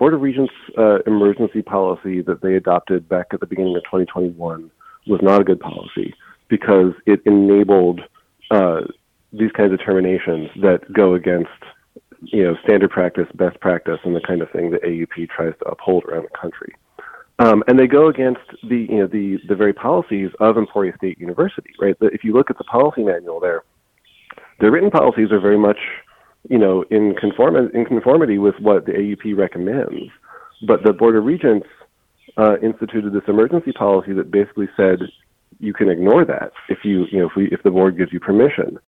Board of Regents emergency policy that they adopted back at the beginning of 2021 was not a good policy because it enabled these kinds of terminations that go against standard practice, best practice, and the kind of thing that AUP tries to uphold around the country. And they go against the very policies of Emporia State University, right? If you look at the policy manual there, the written policies are very much, in conformity with what the AUP recommends. But the Board of Regents instituted this emergency policy that basically said you can ignore that if the board gives you permission.